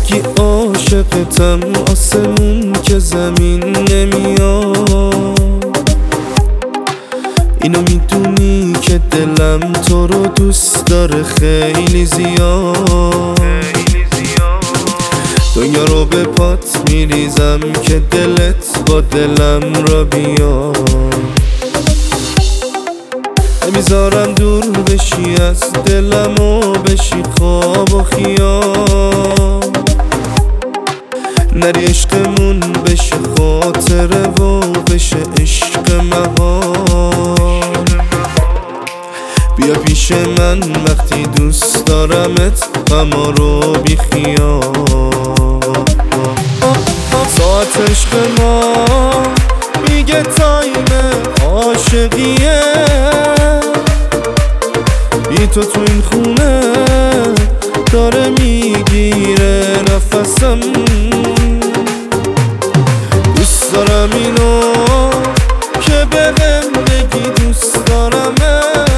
بگی عاشقتم آسمون که زمین نمیاد. اینو میدونی که دلم تو رو دوست داره خیلی زیاد. دنیا رو به پات میریزم که دلت با دلم را بیاد. نمیذارم دور بشی از دلم و بشی خواب و خیال. نری عشقمون بشه خاطره و بشه عشق محال. بیا پیش من وقتی دوست دارمت غما رو بی خیال. ساعت عشق ما میگه تایم عاشقیه. بی تو این خونه داره میگیره نفسم. دوست دارم اینو که بهم بگی دوست دارمت.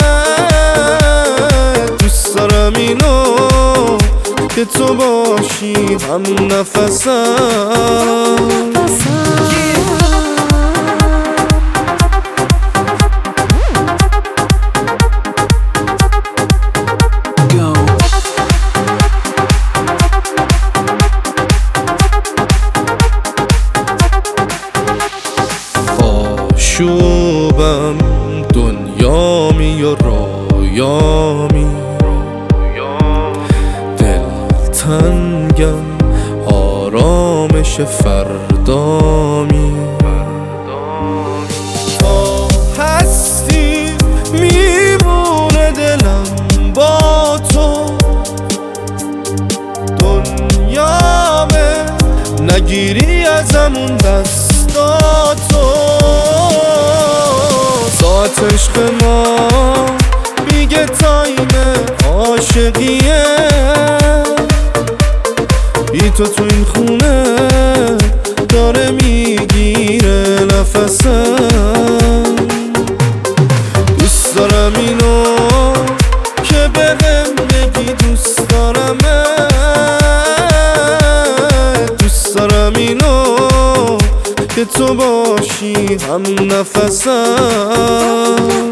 دوست دارم اینو که تو باشی هم نفسم. آشوبم دنیامی و رویامی. دلتنگم آرامش فردامی. تا هستی میمونه دلم با تو. دنیامه نگیری ازمون دستاتو. ساعت عشق ما میگه تایم عاشقیه. بی تو این خونه داره میگیره نفسم. دوست دارم اینو که بهم بگی دوست دارمت. دوست دارم اینو که تو باشی هم نفسم.